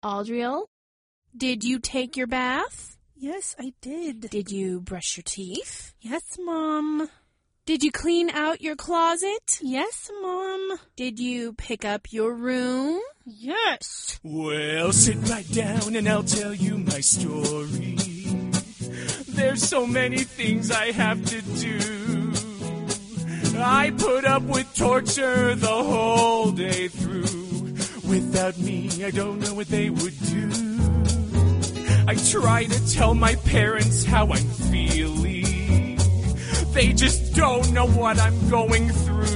Audriel, did you take your bath? Yes, I did. Did you brush your teeth? Yes, Mom. Did you clean out your closet? Yes, Mom. Did you pick up your room? Yes. Well, sit right down and I'll tell you my story. There's so many things I have to do. I put up with torture the whole day through. Without me, I don't know what they would do. I try to tell my parents how I'm feeling. They just don't know what I'm going through.